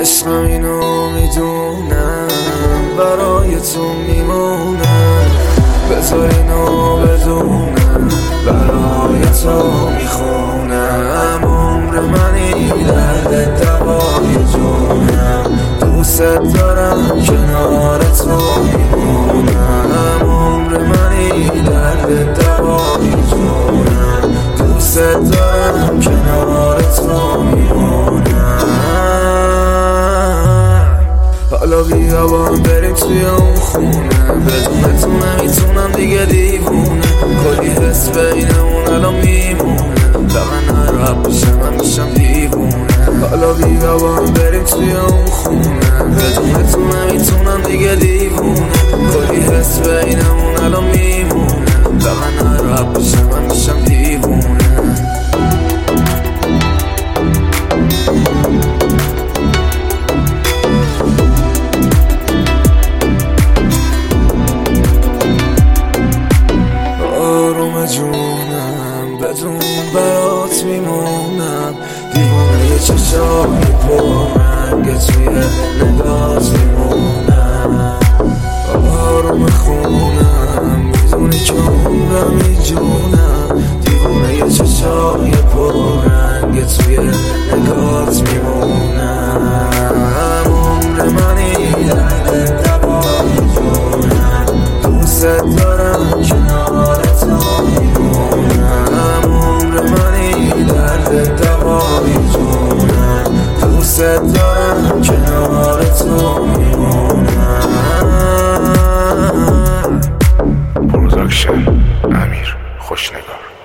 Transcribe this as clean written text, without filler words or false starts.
عشقم اینو میدونم، برای تو میمونم. بذار اینو بدونم، برای تو میخونم. عمر منی درد دوای جونم، دوست دارم کنار تو میمونم. عمر منی درد دوای جونم، دوست دارم کنار تو میمونم. حالا بیا با هم بریم توی اون خونه، بدون تو نمیتونم دیگه دیوونه. کلی حس بینمون الان میمونه، فقط ناراحت بشه من میشم دیوونه. حالا بیا با هم بریم توی اون خونه، بدون تو نمیتونم دیگه دیوونه. کلی حس بینمون الان میمونه، فقط ناراحت بشه من میشم دیوونه. جونم بدون برات میمونم، دیوانه چشای پررنگ توی نگات میمونم. آروم خونم میدونی که عمرم میجونم، دیوانه چشای پررنگ توی نگات میمونم. عمر منی درد دوای جونم، دوست دارم کنار تو میمونم. عمر منی درد دوای جونم، دوست دارم کنار تو میمونم. پروداکشن امیر خوشنگار.